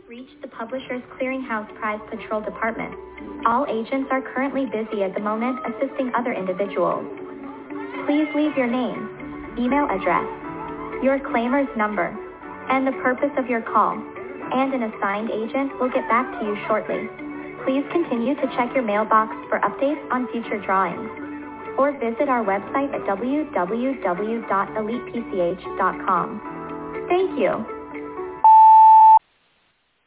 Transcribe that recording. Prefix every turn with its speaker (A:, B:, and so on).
A: reached the Publishers Clearinghouse Prize Patrol Department. All agents are currently busy at the moment assisting other individuals. Please leave your name, email address, your claimer's number, and the purpose of your call, and an assigned agent will get back to you shortly. Please continue to check your mailbox for updates on future drawings, or visit our website at www.elitepch.com. Thank you.